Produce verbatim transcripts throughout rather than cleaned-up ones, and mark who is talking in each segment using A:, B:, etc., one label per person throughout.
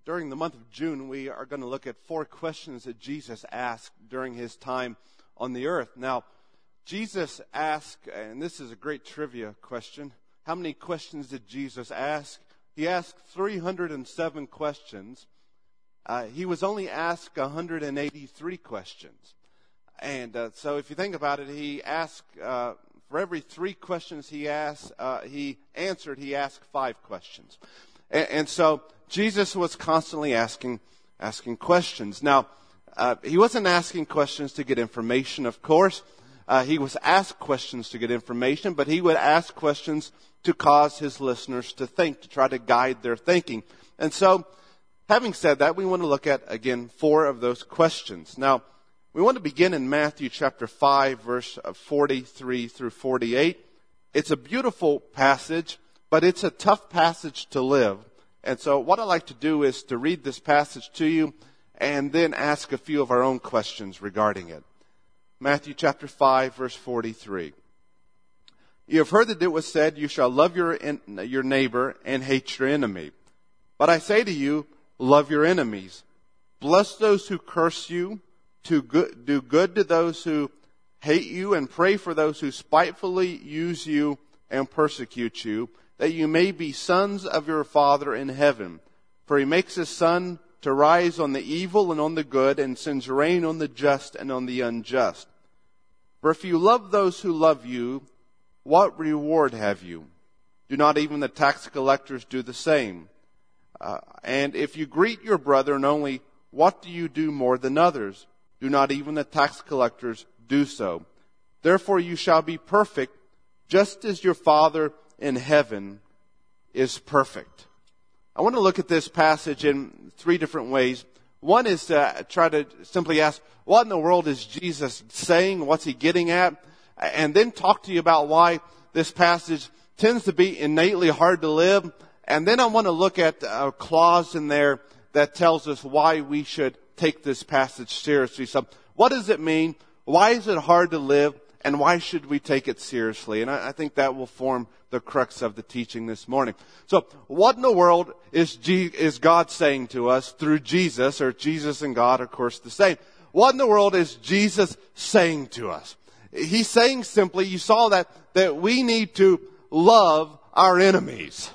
A: During the month of June, we are going to look at four questions that Jesus asked during his time on the earth. Now, Jesus asked, and this is a great trivia question, how many questions did Jesus ask? He asked three hundred seven questions. Uh, he was only asked one hundred eighty-three questions. And uh, so if you think about it, he asked, uh, for every three questions he asked, uh, he answered, he asked five questions. And, and so Jesus was constantly asking asking questions. Now, uh, he wasn't asking questions to get information, of course. Uh, he was asked questions to get information, but he would ask questions to cause his listeners to think, to try to guide their thinking. And so, having said that, we want to look at, again, four of those questions. Now, we want to begin in Matthew chapter five, verse forty-three through forty-eight. It's a beautiful passage, but it's a tough passage to live. And so what I'd like to do is to read this passage to you and then ask a few of our own questions regarding it. Matthew chapter five, verse forty-three. You have heard that it was said, you shall love your, your neighbor and hate your enemy. But I say to you, love your enemies. Bless those who curse you. To good, do good to those who hate you, and pray for those who spitefully use you and persecute you, that you may be sons of your Father in heaven. For he makes his sun to rise on the evil and on the good, and sends rain on the just and on the unjust. For if you love those who love you, what reward have you? Do not even the tax collectors do the same? Uh, and if you greet your brethren only, what do you do more than others? Do not even the tax collectors do so? Therefore you shall be perfect, just as your Father in heaven is perfect. I want to look at this passage in three different ways. One is to try to simply ask, what in the world is Jesus saying? What's he getting at? And then talk to you about why this passage tends to be innately hard to live. And then I want to look at a clause in there that tells us why we should take this passage seriously. So what does it mean? Why is it hard to live? And why should we take it seriously? And I, I think that will form the crux of the teaching this morning. So what in the world is, G, is God saying to us through Jesus, or Jesus and God, of course, the same? What in the world is Jesus saying to us? He's saying simply, you saw that, that we need to love our enemies.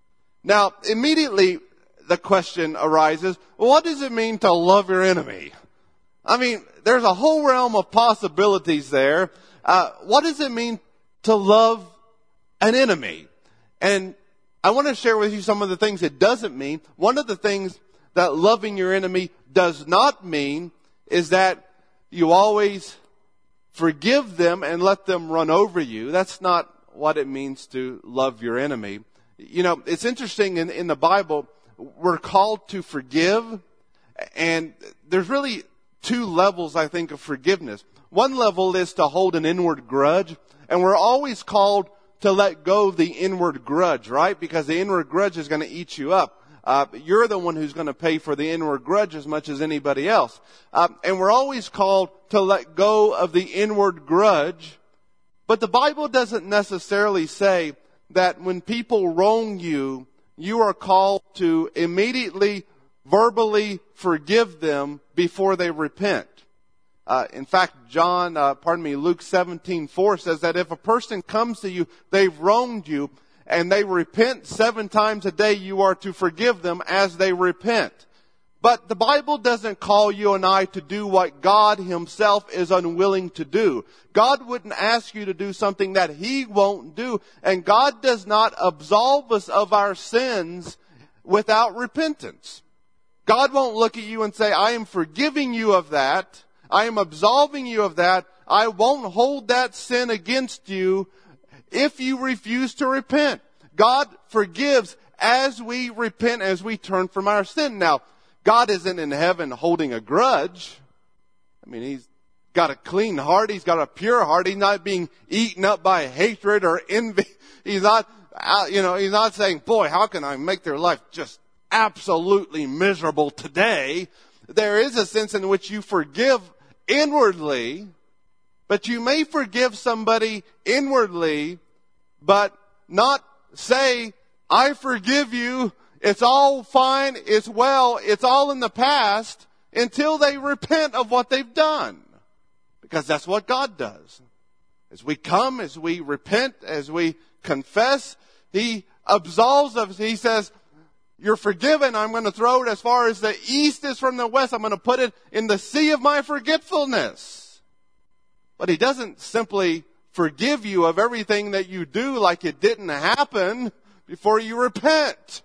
A: Now, immediately the question arises, what does it mean to love your enemy? I mean, there's a whole realm of possibilities there. Uh, what does it mean to love an enemy? And I want to share with you some of the things it doesn't mean. One of the things that loving your enemy does not mean is that you always forgive them and let them run over you. That's not what it means to love your enemy. You know, it's interesting in, in the Bible, we're called to forgive, and there's really two levels, I think, of forgiveness. One level is to hold an inward grudge, and we're always called to let go of the inward grudge, right? Because the inward grudge is going to eat you up. Uh, you're the one who's going to pay for the inward grudge as much as anybody else. Uh, and we're always called to let go of the inward grudge, but the Bible doesn't necessarily say that when people wrong you, you are called to immediately verbally forgive them before they repent. Uh, in fact, John, uh, pardon me, Luke seventeen four says that if a person comes to you, they've wronged you, and they repent seven times a day, you are to forgive them as they repent. But the Bible doesn't call you and I to do what God himself is unwilling to do. God wouldn't ask you to do something that he won't do. And God does not absolve us of our sins without repentance. God won't look at you and say, I am forgiving you of that. I am absolving you of that. I won't hold that sin against you if you refuse to repent. God forgives as we repent, as we turn from our sin. Now, God isn't in heaven holding a grudge. I mean, he's got a clean heart. He's got a pure heart. He's not being eaten up by hatred or envy. He's not, you know, he's not saying, boy, how can I make their life just absolutely miserable today? There is a sense in which you forgive inwardly, but you may forgive somebody inwardly, but not say, I forgive you It's all fine, it's well, it's all in the past until they repent of what they've done. Because that's what God does. As we come, as we repent, as we confess, He absolves us. He says, you're forgiven. I'm going to throw it as far as the east is from the west. I'm going to put it in the sea of my forgetfulness. But He doesn't simply forgive you of everything that you do like it didn't happen before you repent.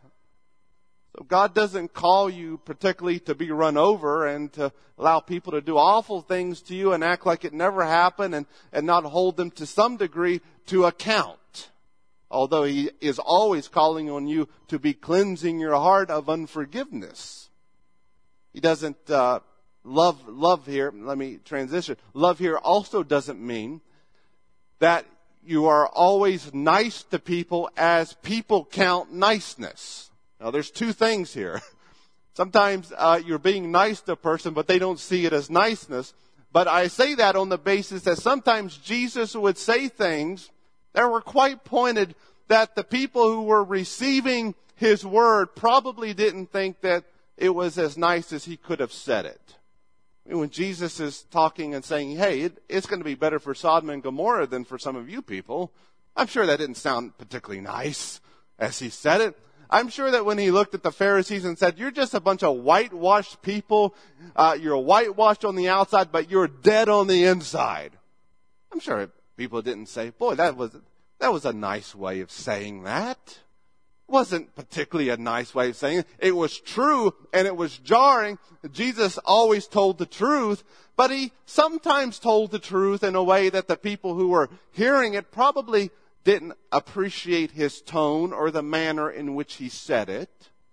A: So God doesn't call you particularly to be run over and to allow people to do awful things to you and act like it never happened and, and not hold them to some degree to account. Although He is always calling on you to be cleansing your heart of unforgiveness. He doesn't, uh, love, love here, let me transition. Love here also doesn't mean that you are always nice to people as people count niceness. Now, there's two things here. Sometimes uh, you're being nice to a person, but they don't see it as niceness. But I say that on the basis that sometimes Jesus would say things that were quite pointed that the people who were receiving His word probably didn't think that it was as nice as He could have said it. I mean, when Jesus is talking and saying, hey, it, it's going to be better for Sodom and Gomorrah than for some of you people, I'm sure that didn't sound particularly nice as He said it. I'm sure that when He looked at the Pharisees and said, you're just a bunch of whitewashed people, uh, you're whitewashed on the outside, but you're dead on the inside. I'm sure people didn't say, boy, that was, that was a nice way of saying that. It wasn't particularly a nice way of saying it. It was true and it was jarring. Jesus always told the truth, but He sometimes told the truth in a way that the people who were hearing it probably didn't appreciate His tone or the manner in which He said it.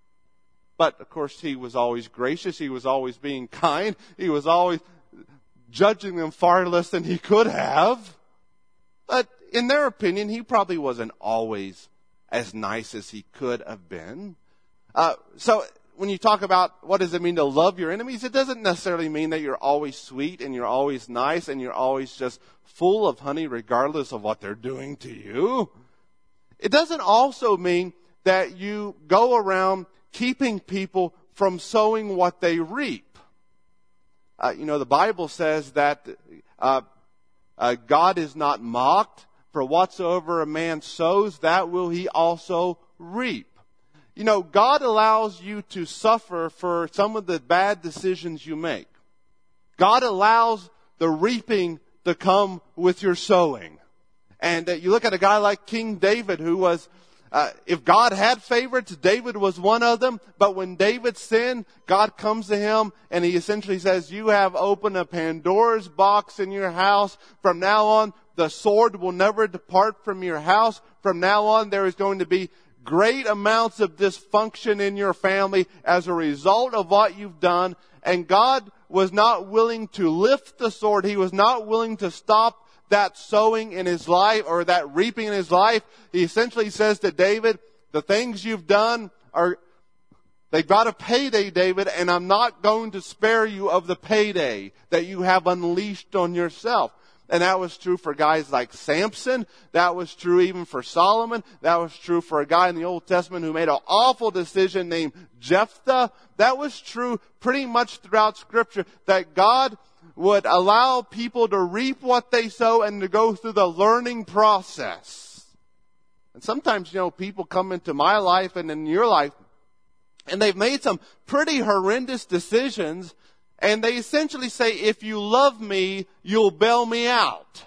A: But, of course, He was always gracious. He was always being kind. He was always judging them far less than He could have. But in their opinion, He probably wasn't always as nice as He could have been. Uh, so when you talk about what does it mean to love your enemies, it doesn't necessarily mean that you're always sweet and you're always nice and you're always just full of honey regardless of what they're doing to you. It doesn't also mean that you go around keeping people from sowing what they reap. Uh, you know, the Bible says that uh, uh, God is not mocked. For whatsoever a man sows, that will he also reap. You know, God allows you to suffer for some of the bad decisions you make. God allows the reaping to come with your sowing. And uh, you look at a guy like King David, who was, uh, if God had favorites, David was one of them. But when David sinned, God comes to him and He essentially says, you have opened a Pandora's box in your house. From now on, the sword will never depart from your house. From now on, there is going to be great amounts of dysfunction in your family as a result of what you've done. And God was not willing to lift the sword. He was not willing to stop that sowing in his life or that reaping in his life. He essentially says to David, the things you've done are, they've got a payday, David, and I'm not going to spare you of the payday that you have unleashed on yourself. And that was true for guys like Samson. That was true even for Solomon. That was true for a guy in the Old Testament who made an awful decision named Jephthah. That was true pretty much throughout Scripture, that God would allow people to reap what they sow and to go through the learning process. And sometimes, you know, people come into my life and in your life, and they've made some pretty horrendous decisions. And they essentially say, if you love me, you'll bail me out.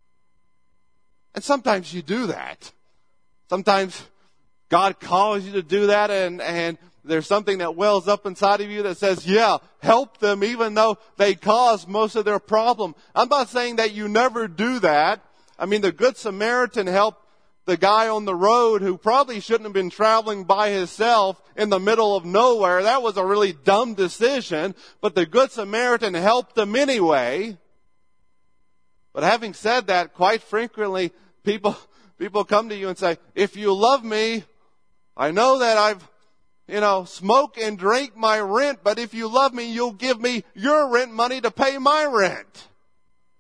A: And sometimes you do that. Sometimes God calls you to do that and, and there's something that wells up inside of you that says, yeah, help them even though they caused most of their problem. I'm not saying that you never do that. I mean, the Good Samaritan helped the guy on the road who probably shouldn't have been traveling by himself in the middle of nowhere. That was a really dumb decision, but the Good Samaritan helped him anyway. But having said that, quite frequently, people, people come to you and say, if you love me, I know that I've, you know, smoke and drink my rent, but if you love me, you'll give me your rent money to pay my rent.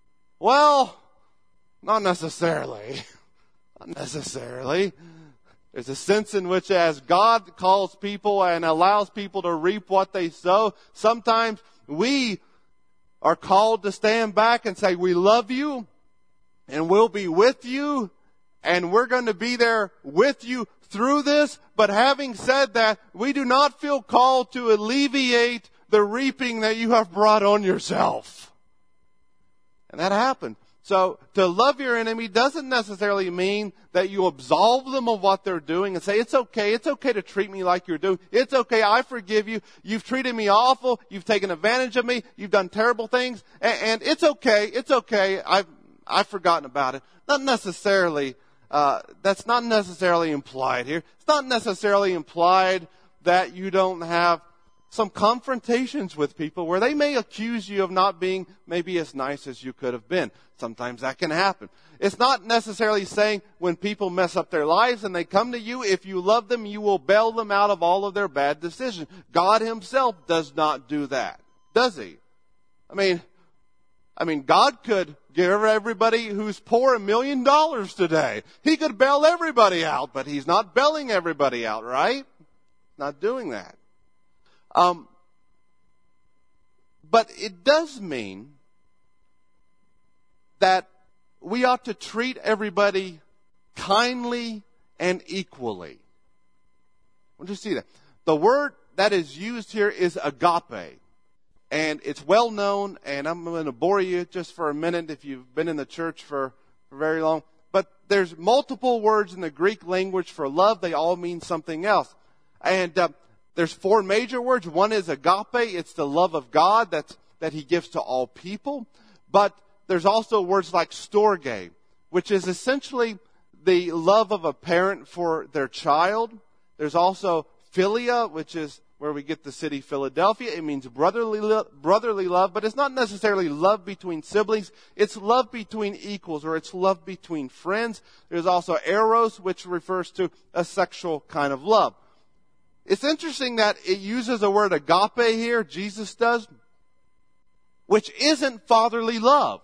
A: Well, not necessarily. Not necessarily. There's a sense in which as God calls people and allows people to reap what they sow, sometimes we are called to stand back and say, we love you and we'll be with you and we're going to be there with you through this. But having said that, we do not feel called to alleviate the reaping that you have brought on yourself. And that happened. So to love your enemy doesn't necessarily mean that you absolve them of what they're doing and say, it's okay, it's okay to treat me like you're doing. It's okay, I forgive you. You've treated me awful. You've taken advantage of me. You've done terrible things. And, and it's okay, it's okay. I've, I've forgotten about it. Not necessarily, uh, that's not necessarily implied here. It's not necessarily implied that you don't have some confrontations with people where they may accuse you of not being maybe as nice as you could have been. Sometimes that can happen. It's not necessarily saying when people mess up their lives and they come to you, if you love them, you will bail them out of all of their bad decisions. God himself does not do that, does he? I mean, I mean, God could give everybody who's poor a million dollars today. He could bail everybody out, but he's not bailing everybody out, right? Not doing that. Um, but it does mean that we ought to treat everybody kindly and equally. I want you to see that. The word that is used here is agape. And it's well known, and I'm going to bore you just for a minute if you've been in the church for, for very long. But there's multiple words in the Greek language for love. They all mean something else. And uh, there's four major words. One is agape. It's the love of God that's, that he gives to all people. But there's also words like storge, which is essentially the love of a parent for their child. There's also philia, which is where we get the city Philadelphia. It means brotherly, lo- brotherly love, but it's not necessarily love between siblings. It's love between equals, or it's love between friends. There's also eros, which refers to a sexual kind of love. It's interesting that it uses the word agape here, Jesus does, which isn't fatherly love.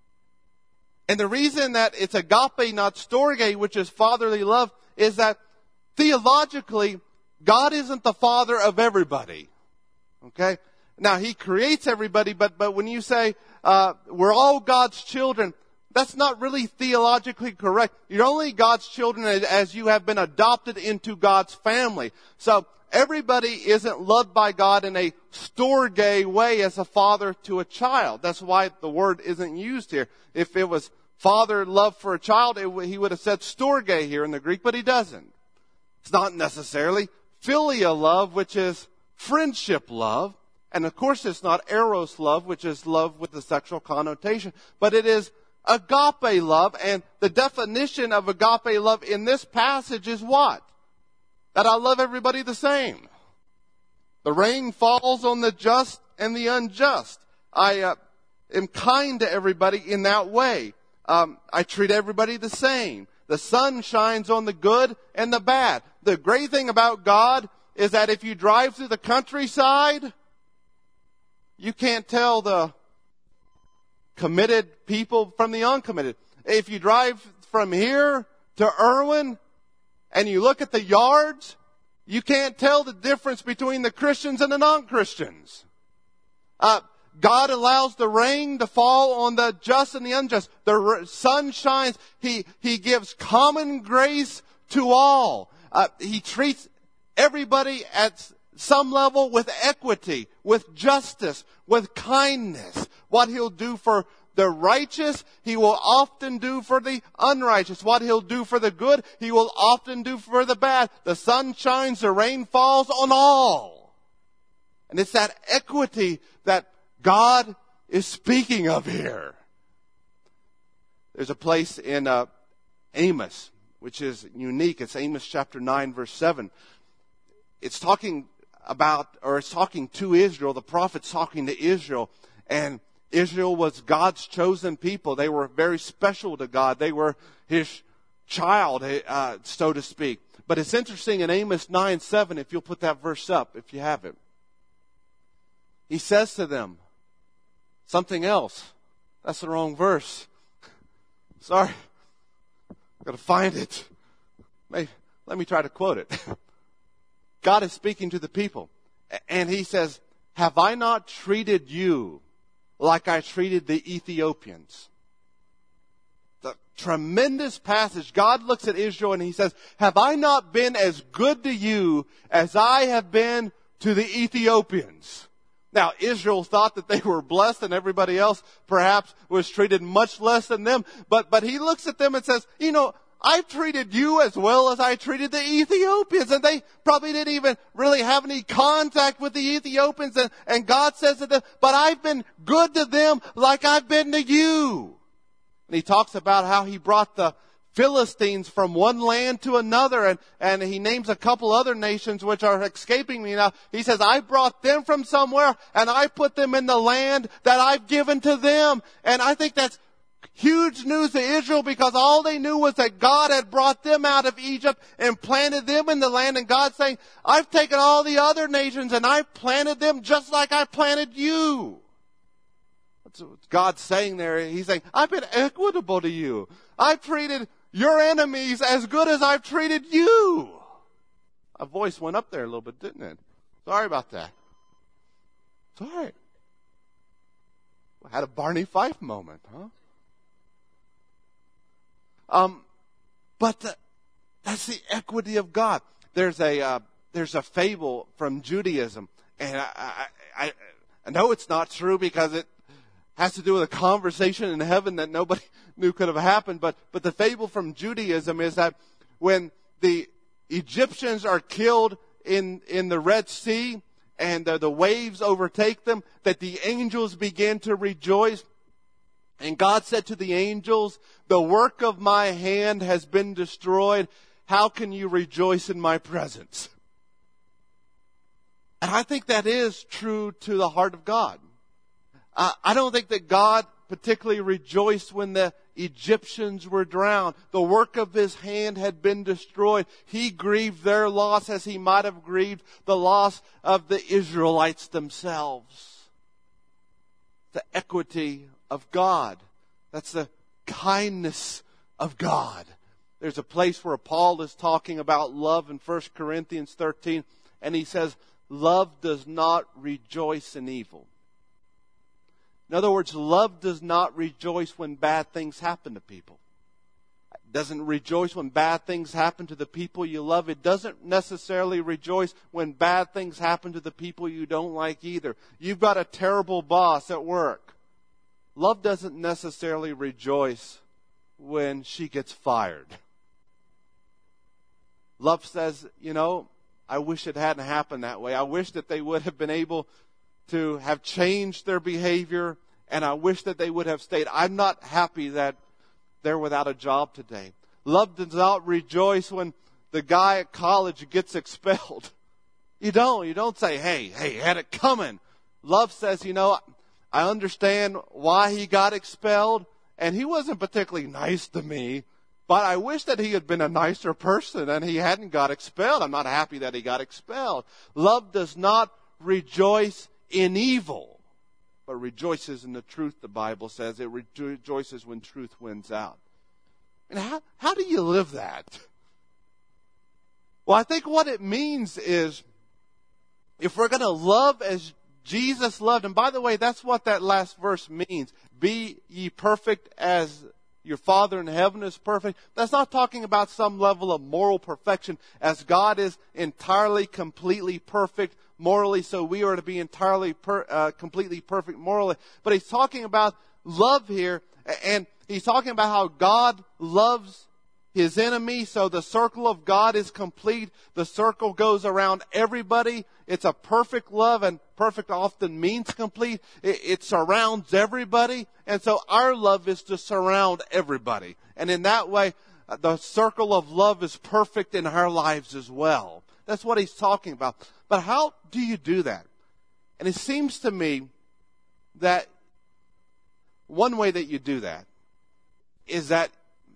A: And the reason that it's agape, not storge, which is fatherly love, is that theologically, God isn't the father of everybody. Okay? Now, he creates everybody, but, but when you say uh, we're all God's children, that's not really theologically correct. You're only God's children as you have been adopted into God's family. So everybody isn't loved by God in a storge way as a father to a child. That's why the word isn't used here. If it was father love for a child, it, he would have said storge here in the Greek, but he doesn't. It's not necessarily philia love, which is friendship love. And of course it's not eros love, which is love with the sexual connotation, but it is agape love. And the definition of agape love in this passage is what? That I love everybody the same. The rain falls on the just and the unjust. I uh, am kind to everybody in that way. Um, I treat everybody the same. The sun shines on the good and the bad. The great thing about God is that if you drive through the countryside, you can't tell the committed people from the uncommitted. If you drive from here to Irwin and you look at the yards, you can't tell the difference between the Christians and the non-Christians. Uh, God allows the rain to fall on the just and the unjust. The sun shines. He, he gives common grace to all. Uh, he treats everybody at some level with equity, with justice, with kindness. What he'll do for the righteous, he will often do for the unrighteous. What he'll do for the good, he will often do for the bad. The sun shines, the rain falls on all. And it's that equity that God is speaking of here. There's a place in uh, Amos, which is unique. It's Amos chapter nine, verse seven. It's talking about, or it's talking to Israel. The prophet's talking to Israel. And Israel was God's chosen people. They were very special to God. They were his child, uh, so to speak. But it's interesting in Amos nine, seven, if you'll put that verse up, if you have it. He says to them something else. That's the wrong verse. Sorry. Got to find it. Maybe, Let me try to quote it. God is speaking to the people, and he says, have I not treated you like I treated the Ethiopians? The tremendous passage. God looks at Israel and he says, have I not been as good to you as I have been to the Ethiopians? Now, Israel thought that they were blessed and everybody else perhaps was treated much less than them. But, but he looks at them and says, you know, I've treated you as well as I treated the Ethiopians. And they probably didn't even really have any contact with the Ethiopians. And, and God says to them, but I've been good to them like I've been to you. And he talks about how he brought the Philistines from one land to another, and, and he names a couple other nations which are escaping me now. He says, I brought them from somewhere, and I put them in the land that I've given to them. And I think that's huge news to Israel, because all they knew was that God had brought them out of Egypt and planted them in the land. And God's saying, I've taken all the other nations and I've planted them just like I planted you. That's what God's saying there. He's saying, I've been equitable to you. I've treated your enemies as good as I've treated you. A voice went up there a little bit, didn't it? Sorry about that. It's all right. I had a Barney Fife moment, huh? Um, but the, that's the equity of God. There's a uh, there's a fable from Judaism, and I, I I I know it's not true because it has to do with a conversation in heaven that nobody knew could have happened. But but the fable from Judaism is that when the Egyptians are killed in in the Red Sea and the, the waves overtake them, that the angels begin to rejoice. And God said to the angels, the work of my hand has been destroyed. How can you rejoice in my presence? And I think that is true to the heart of God. Uh, I don't think that God particularly rejoiced when the Egyptians were drowned. The work of his hand had been destroyed. He grieved their loss as he might have grieved the loss of the Israelites themselves. The equity of God. That's the kindness of God. There's a place where Paul is talking about love in First Corinthians thirteen, and he says, love does not rejoice in evil. In other words, love does not rejoice when bad things happen to people. It doesn't rejoice when bad things happen to the people you love. It doesn't necessarily rejoice when bad things happen to the people you don't like either. You've got a terrible boss at work. Love doesn't necessarily rejoice when she gets fired. Love says, you know, I wish it hadn't happened that way. I wish that they would have been able to have changed their behavior, and I wish that they would have stayed. I'm not happy that they're without a job today. Love does not rejoice when the guy at college gets expelled. You don't. You don't say, hey, hey, had it coming. Love says, you know, I understand why he got expelled, and he wasn't particularly nice to me, but I wish that he had been a nicer person and he hadn't got expelled. I'm not happy that he got expelled. Love does not rejoice in evil, but rejoices in the truth, the Bible says. It rejoices when truth wins out. And how, how do you live that? Well, I think what it means is, if we're going to love as Jesus loved, and by the way, that's what that last verse means. Be ye perfect as your Father in heaven is perfect. That's not talking about some level of moral perfection, as God is entirely, completely perfect morally, so we are to be entirely, per, uh, completely perfect morally. But he's talking about love here, and he's talking about how God loves his enemy, so the circle of God is complete. The circle goes around everybody. It's a perfect love, and perfect often means complete. It, it surrounds everybody, and so our love is to surround everybody. And in that way, the circle of love is perfect in our lives as well. That's what he's talking about. But how do you do that? And it seems to me that one way that you do that is that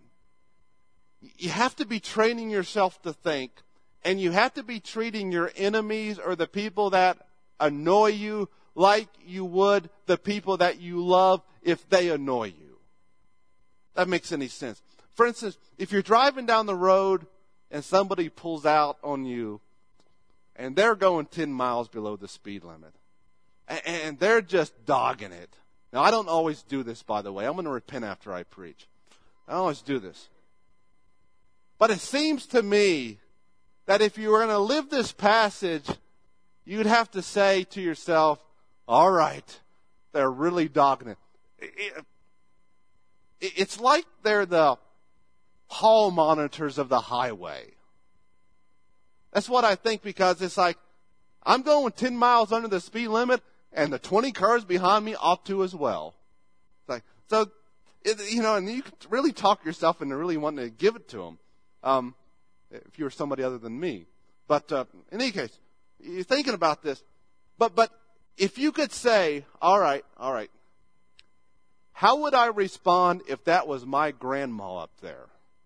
A: you have to be training yourself to think, and you have to be treating your enemies or the people that annoy you like you would the people that you love if they annoy you. That makes any sense. For instance, if you're driving down the road and somebody pulls out on you and they're going ten miles below the speed limit and, and they're just dogging it. Now, I don't always do this, by the way. I'm going to repent after I preach. I don't always do this. But it seems to me that if you were going to live this passage, you'd have to say to yourself, all right, they're really dogging it. It, it. It's like they're the hall monitors of the highway. That's what I think, because it's like, I'm going ten miles under the speed limit, and the twenty cars behind me ought to as well. It's like, so, it, you know, and you can really talk yourself into really wanting to give it to them, um, if you were somebody other than me. But uh, in any case, you're thinking about this. But but if you could say, all right, all right, how would I respond if that was my grandma up there?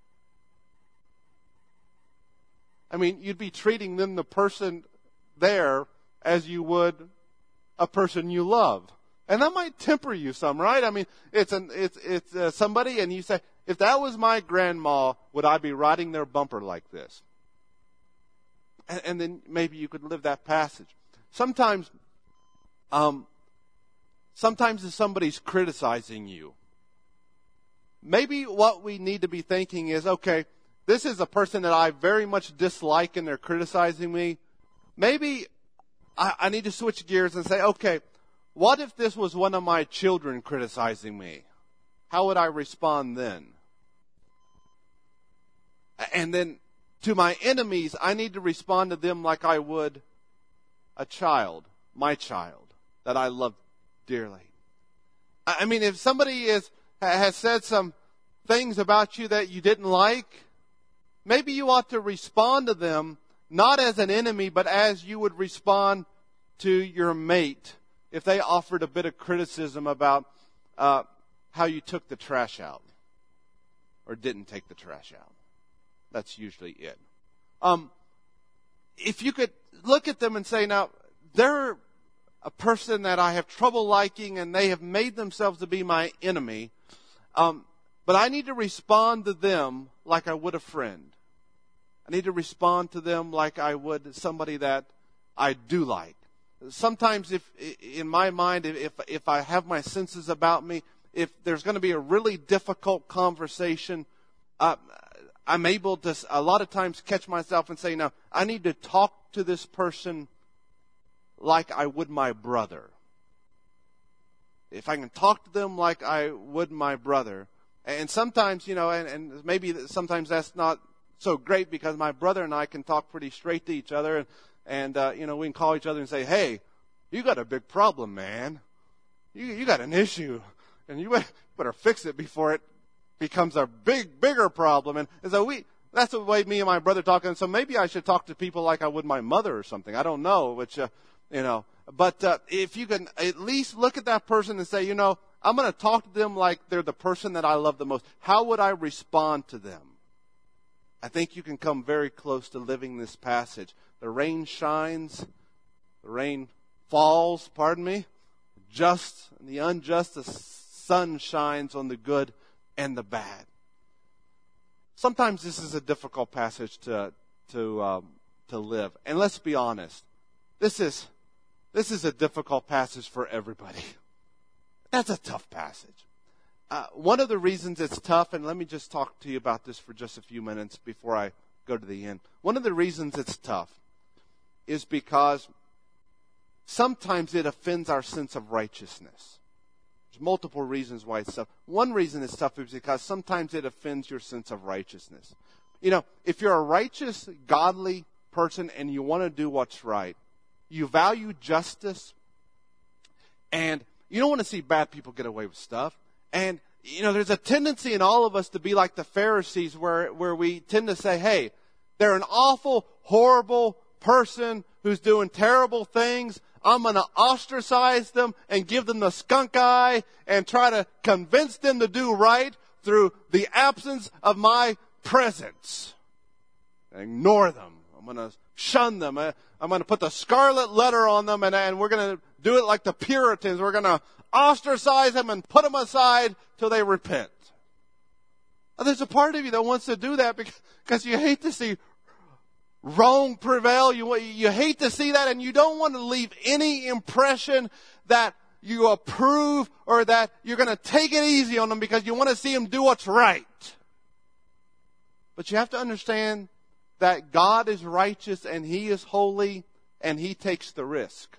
A: I mean, you'd be treating them, the person there, as you would a person you love. And that might temper you some, right? I mean, it's an, it's it's uh, somebody, and you say, if that was my grandma, would I be riding their bumper like this? And, and then maybe you could live that passage. Sometimes, um, sometimes if somebody's criticizing you, maybe what we need to be thinking is, okay, this is a person that I very much dislike and they're criticizing me. Maybe I, I need to switch gears and say, okay, what if this was one of my children criticizing me? How would I respond then? And then to my enemies, I need to respond to them like I would a child, my child, that I love dearly. I mean, if somebody is, has said some things about you that you didn't like, maybe you ought to respond to them not as an enemy, but as you would respond to your mate if they offered a bit of criticism about uh, how you took the trash out or didn't take the trash out. That's usually it. Um, if you could look at them and say, now, they're a person that I have trouble liking and they have made themselves to be my enemy, um, but I need to respond to them like I would a friend. I need to respond to them like I would somebody that I do like. Sometimes if, in my mind, if, if I have my senses about me, if there's going to be a really difficult conversation, uh, I'm able to a lot of times catch myself and say, now, I need to talk to this person like I would my brother. If I can talk to them like I would my brother. And sometimes, you know, and, and maybe sometimes that's not so great because my brother and I can talk pretty straight to each other. And, and uh, you know, we can call each other and say, hey, you got a big problem, man. You, you got an issue. And you better fix it before it becomes a big, bigger problem. And, and so we, that's the way me and my brother talk. And so maybe I should talk to people like I would my mother or something. I don't know, which, uh, you know. But uh, if you can at least look at that person and say, you know, I'm going to talk to them like they're the person that I love the most. How would I respond to them? I think you can come very close to living this passage. The rain shines, the rain falls, pardon me, just and the unjust, the sun shines on the good and the bad. Sometimes this is a difficult passage to to um, to live, and let's be honest, this is this is a difficult passage for everybody. That's a tough passage. Uh, one of the reasons it's tough, and let me just talk to you about this for just a few minutes before I go to the end. One of the reasons it's tough is because sometimes it offends our sense of righteousness. There's multiple reasons why it's tough. One reason it's tough is because sometimes it offends your sense of righteousness. You know, if you're a righteous, godly person and you want to do what's right, you value justice, and you don't want to see bad people get away with stuff. And, you know, there's a tendency in all of us to be like the Pharisees where, where we tend to say, hey, they're an awful, horrible person who's doing terrible things. I'm going to ostracize them and give them the skunk eye and try to convince them to do right through the absence of my presence. Ignore them. I'm going to shun them. I'm going to put the scarlet letter on them, and, and we're going to do it like the Puritans. We're going to ostracize them and put them aside till they repent. Now, there's a part of you that wants to do that because you hate to see wrong prevail. You, you hate to see that, and you don't want to leave any impression that you approve or that you're going to take it easy on them because you want to see them do what's right. But you have to understand that God is righteous and He is holy and He takes the risk.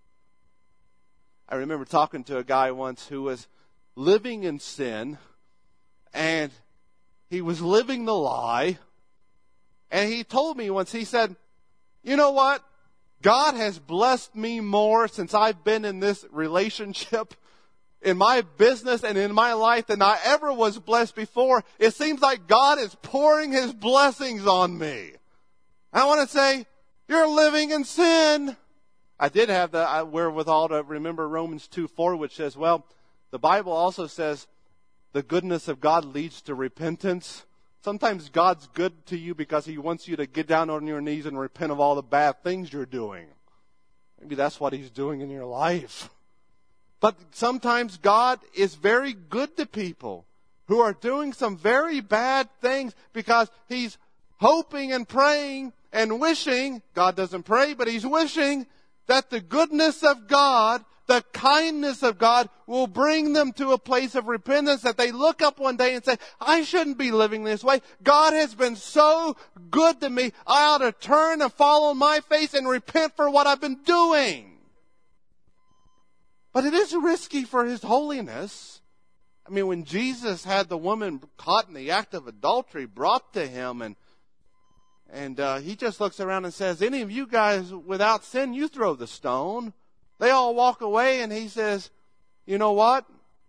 A: I remember talking to a guy once who was living in sin, and he was living the lie. And he told me once, he said, you know what? God has blessed me more since I've been in this relationship, in my business and in my life, than I ever was blessed before. It seems like God is pouring His blessings on me. I want to say, you're living in sin. I did have the wherewithal to remember Romans two four, which says, well, the Bible also says the goodness of God leads to repentance. Sometimes God's good to you because He wants you to get down on your knees and repent of all the bad things you're doing. Maybe that's what He's doing in your life. But sometimes God is very good to people who are doing some very bad things because He's hoping and praying and wishing, God doesn't pray, but He's wishing that the goodness of God, the kindness of God will bring them to a place of repentance, that they look up one day and say, I shouldn't be living this way. God has been so good to me. I ought to turn and fall on my face and repent for what I've been doing. But it is risky for His holiness. I mean, when Jesus had the woman caught in the act of adultery brought to Him, and And uh, He just looks around and says, any of you guys without sin, you throw the stone. They all walk away, and He says, you know what?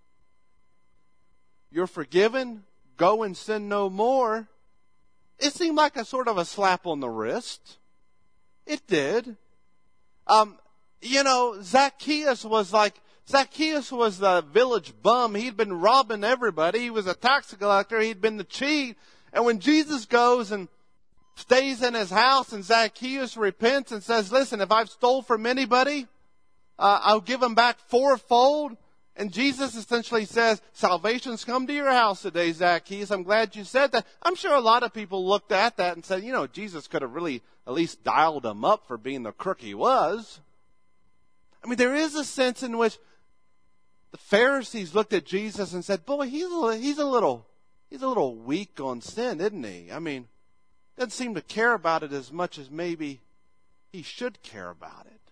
A: You're forgiven. Go and sin no more. It seemed like a sort of a slap on the wrist. It did. Um, you know, Zacchaeus was like, Zacchaeus was the village bum. He'd been robbing everybody. He was a tax collector. He'd been the cheat. And when Jesus goes and stays in his house, and Zacchaeus repents and says, listen, if I've stole from anybody, uh, I'll give him back fourfold. And Jesus essentially says, salvation's come to your house today, Zacchaeus. I'm glad you said that. I'm sure a lot of people looked at that and said, you know, Jesus could have really at least dialed him up for being the crook he was. I mean, there is a sense in which the Pharisees looked at Jesus and said, boy, he's a, he's a little, he's a little weak on sin, isn't he? I mean, doesn't seem to care about it as much as maybe he should care about it.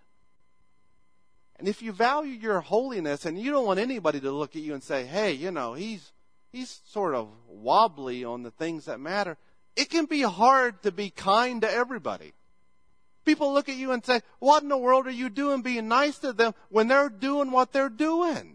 A: And if you value your holiness and you don't want anybody to look at you and say, hey, you know, he's he's sort of wobbly on the things that matter, it can be hard to be kind to everybody. People look at you and say, what in the world are you doing being nice to them when they're doing what they're doing?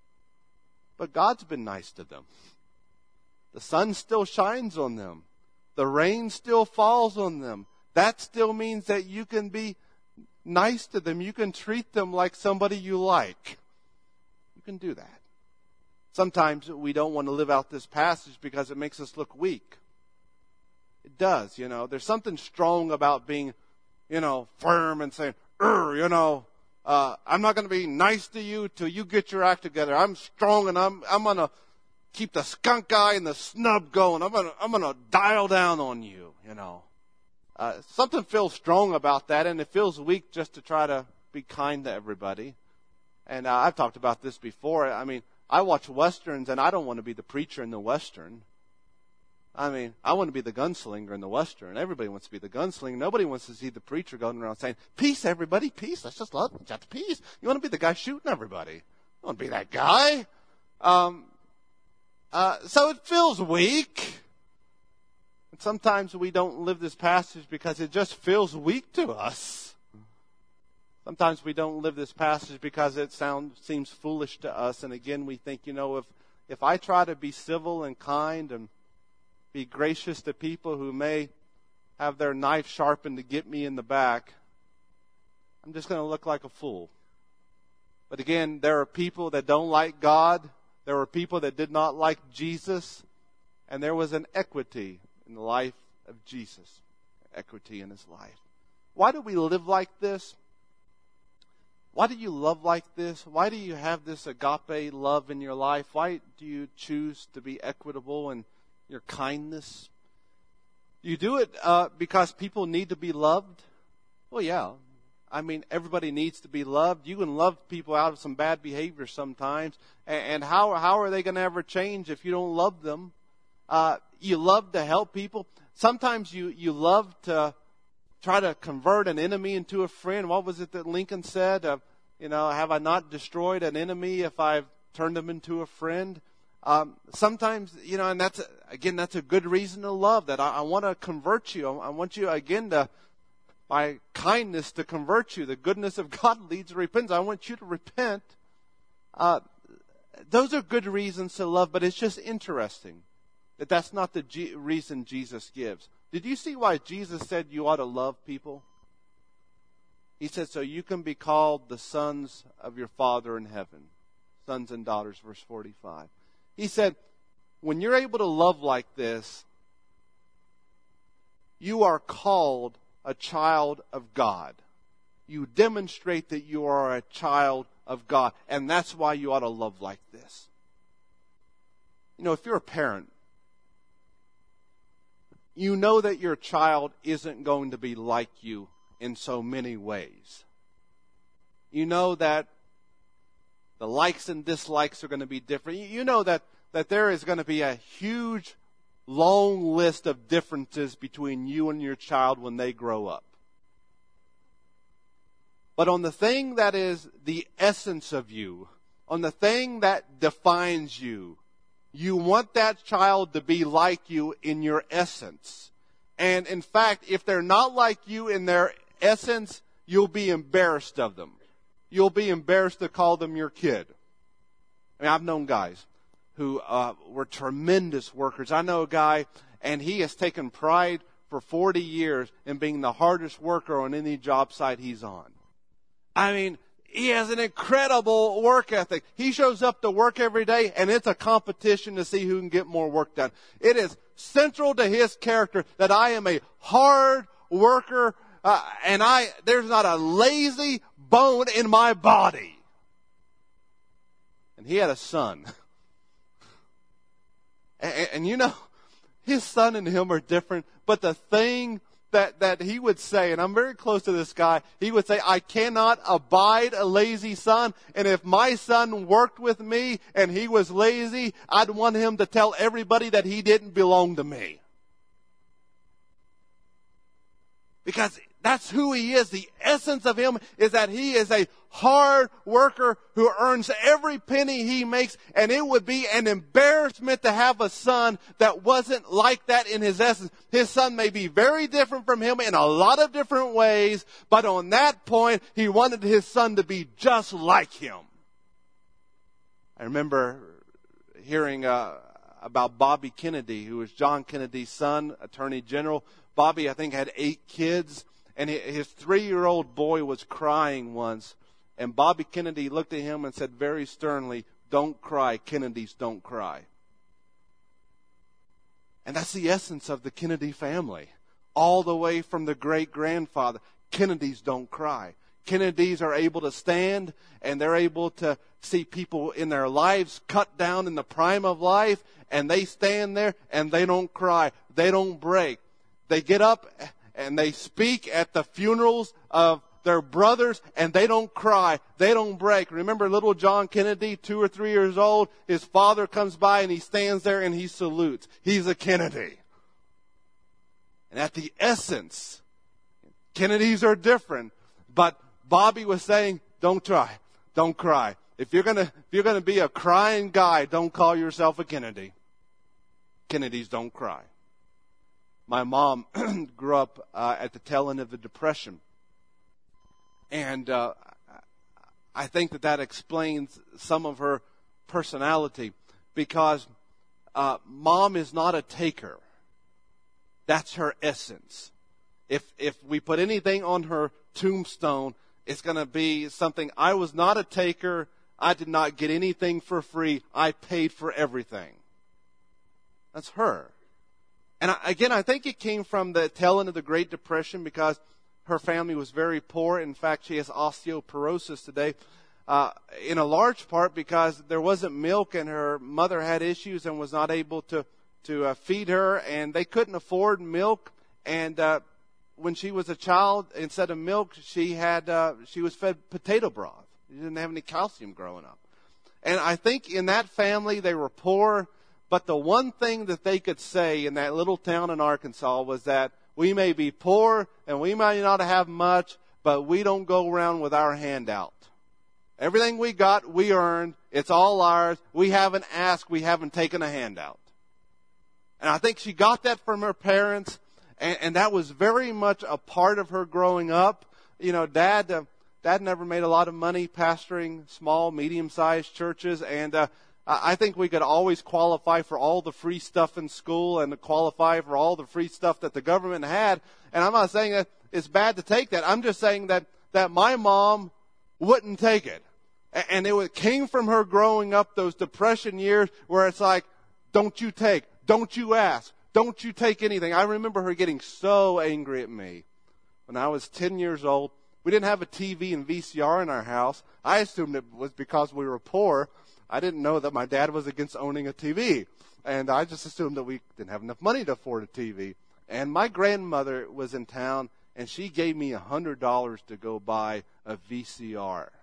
A: But God's been nice to them. The sun still shines on them. The rain still falls on them. That still means that you can be nice to them. You can treat them like somebody you like. You can do that. Sometimes we don't want to live out this passage because it makes us look weak. It does, you know. There's something strong about being, you know, firm and saying, you know, uh, I'm not going to be nice to you till you get your act together. I'm strong and I'm I'm going to keep the skunk eye and the snub going. I'm gonna, I'm gonna dial down on you, you know. Uh, something feels strong about that, and it feels weak just to try to be kind to everybody. And uh, I've talked about this before. I mean, I watch Westerns, and I don't want to be the preacher in the Western. I mean, I want to be the gunslinger in the Western. Everybody wants to be the gunslinger. Nobody wants to see the preacher going around saying, peace, everybody, peace. Let's just love each other, peace. You want to be the guy shooting everybody. You want to be that guy. Um, Uh, so it feels weak. And sometimes we don't live this passage because it just feels weak to us. Sometimes we don't live this passage because it sounds seems foolish to us. And again, we think, you know, if, if I try to be civil and kind and be gracious to people who may have their knife sharpened to get me in the back, I'm just going to look like a fool. But again, there are people that don't like God. There were people that did not like Jesus, and there was an equity in the life of Jesus, equity in His life. Why do we live like this? Why do you love like this? Why do you have this agape love in your life? Why do you choose to be equitable in your kindness? You do it uh, because people need to be loved? Well, yeah. I mean, everybody needs to be loved. You can love people out of some bad behavior sometimes. And, and how how are they going to ever change if you don't love them? Uh, you love to help people. Sometimes you, you love to try to convert an enemy into a friend. What was it that Lincoln said? Uh, you know, have I not destroyed an enemy if I've turned them into a friend? Um, sometimes, you know, and that's, again, that's a good reason to love, that I, I want to convert you. I, I want you, again, to, by kindness, to convert you. The goodness of God leads to repentance. I want you to repent. Uh, those are good reasons to love, but it's just interesting that that's not the G- reason Jesus gives. Did you see why Jesus said you ought to love people? He said, so you can be called the sons of your Father in heaven. Sons and daughters, verse forty-five. He said, when you're able to love like this, you are called a child of God. You demonstrate that you are a child of God. And that's why you ought to love like this. You know, if you're a parent, you know that your child isn't going to be like you in so many ways. You know that the likes and dislikes are going to be different. You know that, that there is going to be a huge, long list of differences between you and your child when they grow up. But on the thing that is the essence of you, on the thing that defines you, you want that child to be like you in your essence. And in fact, if they're not like you in their essence, you'll be embarrassed of them. You'll be embarrassed to call them your kid. I mean, I've known guys who uh, were tremendous workers. I know a guy, and he has taken pride for forty years in being the hardest worker on any job site he's on. I mean, he has an incredible work ethic. He shows up to work every day, and it's a competition to see who can get more work done. It is central to his character that I am a hard worker, uh, and I there's not a lazy bone in my body. And he had a son. and, and you know, his son and him are different, but the thing that, that he would say, and I'm very close to this guy, he would say, I cannot abide a lazy son, and if my son worked with me and he was lazy, I'd want him to tell everybody that he didn't belong to me. Because that's who he is. The essence of him is that he is a hard worker who earns every penny he makes. And it would be an embarrassment to have a son that wasn't like that in his essence. His son may be very different from him in a lot of different ways. But on that point, he wanted his son to be just like him. I remember hearing uh, about Bobby Kennedy, who was John Kennedy's son, Attorney General. Bobby, I think, had eight kids. And his three-year-old boy was crying once. And Bobby Kennedy looked at him and said very sternly, don't cry, Kennedys don't cry. And that's the essence of the Kennedy family. All the way from the great-grandfather, Kennedys don't cry. Kennedys are able to stand, and they're able to see people in their lives cut down in the prime of life, and they stand there and they don't cry. They don't break. They get up and they speak at the funerals of their brothers, and they don't cry. They don't break. Remember little John Kennedy, two or three years old? His father comes by and he stands there and he salutes. He's a Kennedy. And at the essence, Kennedys are different. But Bobby was saying, don't cry. Don't cry. If you're gonna, if you're gonna be a crying guy, don't call yourself a Kennedy. Kennedys don't cry. My mom grew up uh, at the tail end of the Depression. And uh, I think that that explains some of her personality, because uh, mom is not a taker. That's her essence. If if we put anything on her tombstone, it's going to be something, I was not a taker. I did not get anything for free. I paid for everything. That's her. And I, again, I think it came from the tail end of the Great Depression, because her family was very poor. In fact, she has osteoporosis today, uh, in a large part because there wasn't milk, and her mother had issues and was not able to to uh, feed her, and they couldn't afford milk. And uh, when she was a child, instead of milk, she had uh, she was fed potato broth. She didn't have any calcium growing up. And I think in that family they were poor, but the one thing that they could say in that little town in Arkansas was that we may be poor and we may not have much, but we don't go around with our hand out. Everything we got, we earned. It's all ours. We haven't asked. We haven't taken a handout. And I think she got that from her parents, and, and that was very much a part of her growing up. You know, Dad, uh, Dad never made a lot of money pastoring small, medium-sized churches, and uh, I think we could always qualify for all the free stuff in school and qualify for all the free stuff that the government had. And I'm not saying that it's bad to take that. I'm just saying that, that my mom wouldn't take it. And it came from her growing up, those depression years where it's like, don't you take, don't you ask, don't you take anything. I remember her getting so angry at me when I was ten years old. We didn't have a T V and V C R in our house. I assumed it was because we were poor. I didn't know that my dad was against owning a T V. And I just assumed that we didn't have enough money to afford a T V. And my grandmother was in town, and she gave me one hundred dollars to go buy a V C R.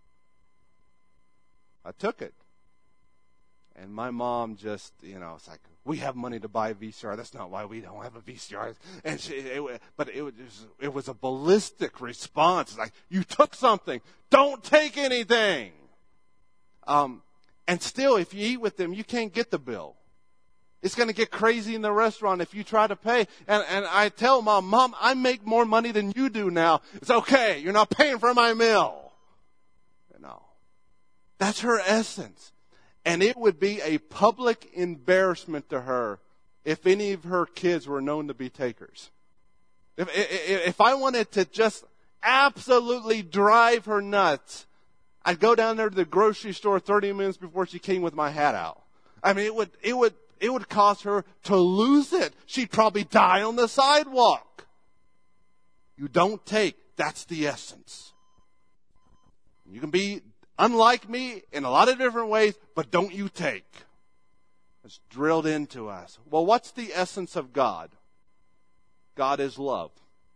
A: I took it. And my mom just, you know, it's like, we have money to buy a V C R. That's not why we don't have a V C R. And she, it, but it was, it was a ballistic response. It's like, you took something. Don't take anything. Um, and still, if you eat with them, you can't get the bill. It's going to get crazy in the restaurant if you try to pay. And, and I tell Mom, Mom, I make more money than you do now. It's okay. You're not paying for my meal. You know. That's her essence. And it would be a public embarrassment to her if any of her kids were known to be takers. If, if, if I wanted to just absolutely drive her nuts, I'd go down there to the grocery store thirty minutes before she came with my hat out. I mean, it would, it would, it would cause her to lose it. She'd probably die on the sidewalk. You don't take. That's the essence. You can be unlike me in a lot of different ways, but don't you take. It's drilled into us. Well, what's the essence of God? God is love.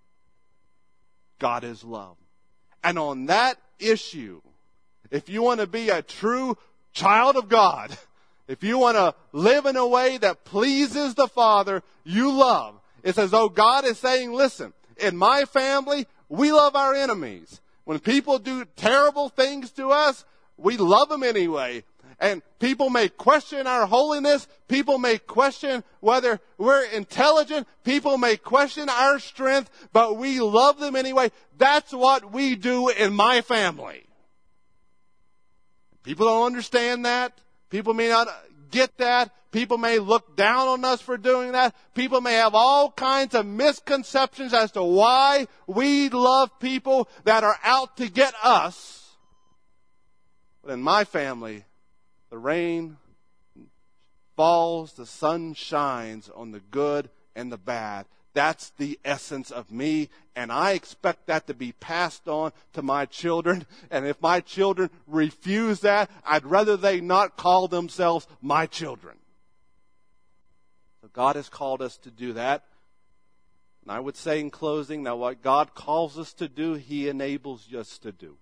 A: God is love. And on that issue, if you want to be a true child of God, if you want to live in a way that pleases the Father, you love. It's as though God is saying, listen, in my family, we love our enemies. When people do terrible things to us, we love them anyway. And people may question our holiness. People may question whether we're intelligent. People may question our strength, but we love them anyway. That's what we do in my family. People don't understand that. People may not get that. People may look down on us for doing that. People may have all kinds of misconceptions as to why we love people that are out to get us. But in my family, the rain falls, the sun shines on the good and the bad. That's the essence of me, and I expect that to be passed on to my children. And if my children refuse that, I'd rather they not call themselves my children. So God has called us to do that. And I would say in closing that what God calls us to do, He enables us to do.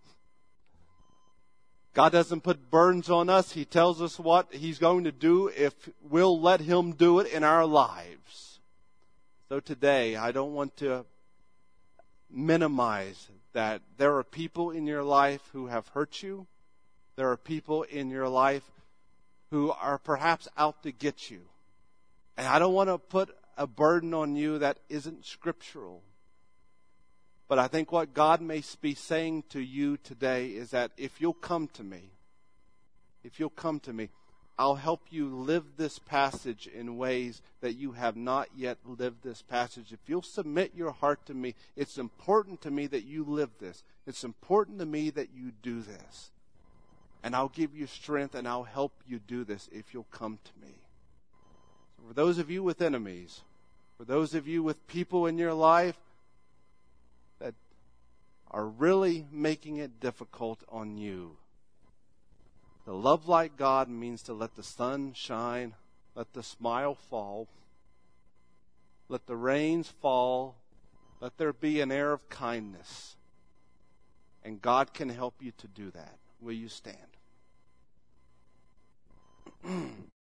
A: God doesn't put burdens on us. He tells us what He's going to do if we'll let Him do it in our lives. So today, I don't want to minimize that there are people in your life who have hurt you. There are people in your life who are perhaps out to get you. And I don't want to put a burden on you that isn't scriptural. But I think what God may be saying to you today is that if you'll come to me, if you'll come to me, I'll help you live this passage in ways that you have not yet lived this passage. If you'll submit your heart to me, it's important to me that you live this. It's important to me that you do this. And I'll give you strength and I'll help you do this if you'll come to me. So for those of you with enemies, for those of you with people in your life that are really making it difficult on you, to love like God means to let the sun shine Let the smile fall. Let the rains fall. Let there be an air of kindness. And God can help you to do that. Will you stand?